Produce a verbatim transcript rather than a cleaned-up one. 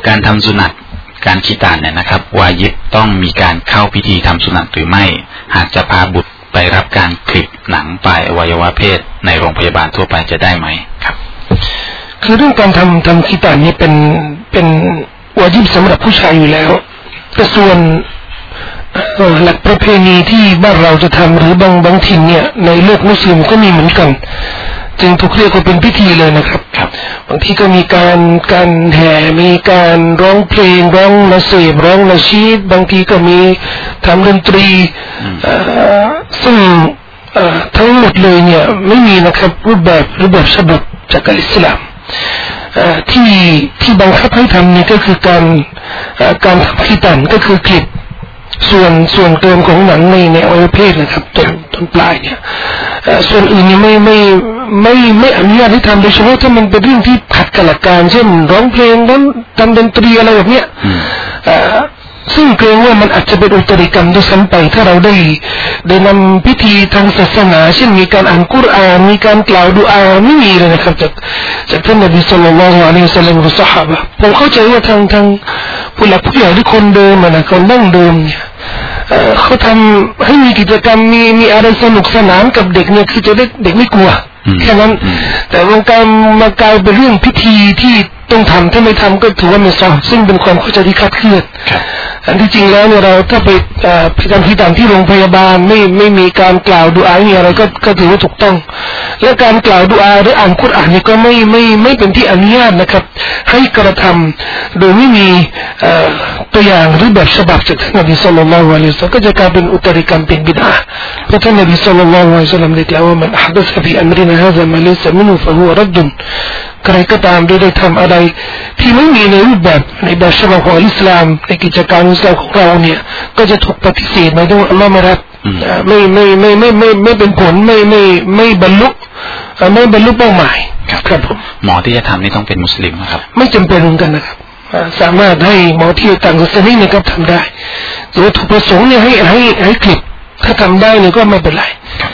การทำสุนัตการคีตานเนี่ยนะครับวาญิบต้องมีการเข้าพิธีทำสุนัตหรือไม่หากจะพาบุตรไปรับการคลิปหนังปลายอวัยวะเพศในโรงพยาบาลทั่วไปจะได้ไหมครับคือเรื่องการทำทำคีตานนี่เป็นเป็นวาญิบสำหรับผู้ชายอยู่แล้วแต่ส่วนหลักประเพณีที่บ้านเราจะทำหรือบางบางถิ่นเนี่ยในโลกมุสลิมก็มีเหมือนกันจึงถูกเรียกว่าเป็นพิธีเลยนะครับบางทีก็มีการการแห่มีการร้องเพลงร้องนาเสบร้องนาชีดบางทีก็มีทำดนตรีซึ่งทั้งหมดเลยเนี่ยไม่มีนะครับรูปแบบรูปแบบฉบับจากอิสลามที่ที่บังคับให้ทำนี่ก็คือการการทำคีตานก็คือคลิปส่วนส่วนเกินของหนังในในอวัยวะเพศนะครับจนจนปลายเนี่ยส่วนอื่นนี่ไม่ไม่ไม่ไม่อนุญาตให้ทำโดยเฉพาะถ้ามันเป็นเรื่องที่ขัดกับหลักการเช่นร้องเพลงร้องทำดนตรีอะไรแบบเนี้ยซึ่งเกรงว่ามันอาจจะเป็นอุตริกรรมด้วยซ้ำไปถ้าเราได้ได้นำพิธีทางศาสนาเช่นมีการอ่านกุรอานมีการกล่าวดุอาไม่มีเลยนะครับจากจากท่านนบีศ็อลลัลลอฮุอะลัยฮิวะซัลลัมและซอฮาบะห์ผมเข้าใจว่าทางทางผู้หลักผู้ใหญ่ที่คนเดิมนะคนดั้งเดิมเนี่ยเขาทำให้มีกิจกรรมมีมีอะไรสนุกสนานกับเด็กเนี่ยคือจะได้เด็กไม่กลัวแค่นั้นแต่วงการมากลายเป็นเรื่องพิธีที่ต้องทำถ้าไม่ทำก็ถือว่าไม่ซอซึ่งเป็นความเข้าใจที่คลาดเคลื่อนอันที่จริงแล้วเนี่ยเราถ้าไปไปทำที่ต่างที่โรงพยาบาลไม่ไม่มีการกล่าวดุอาเนี่ยอะไรก็ก็ถือว่าถูกต้องและการกล่าวดุอาหรืออ่านกุรอานนี่ก็ไม่ไม่ไม่เป็นที่อนุญาตนะครับให้กระทำโดยไม่มีตัวอย่างหรือแบบฉบับจากท่านนบีศ็อลลัลลอฮุอะลัยฮิวะซัลลัมก็จะกลายเป็นอุตริกรรมเป็นบิดอะห์เพราะท่านนบีศ็อลลัลลอฮุอะลัยฮิวะซัลลัมได้กล่าวว่ามันอะห์ดัษฟีอัมรินาฮาซามาลัยซะมินฮุฟะฮุวะรัดดุนใครก็ตามได้ได้ทำอะไรที่ไม่มีในรูปแบบในแบบฉบับของอิสลามในกิจการอิสลามของเราเนี่ยก็จะถูกปฏิเสธหมายถึงอัลลอฮ์ไม่รับไม่ไม่ไม่ไม่ไม่ไม่เป็นผลไม่ไม่ไม่บรรลุไม่บรรลุเป้าหมายครับผมหมอที่จะทำนี่ต้องเป็นมุสลิมนะครับไม่จำเป็นเหมือนกันนะครับสามารถให้หมอที่ต่างศาสนานะครับทำได้แต่ว่าถูกประสงค์เนี่ยให้ให้ให้คลิปถ้าทำได้เนี่ยก็ไม่เป็นไร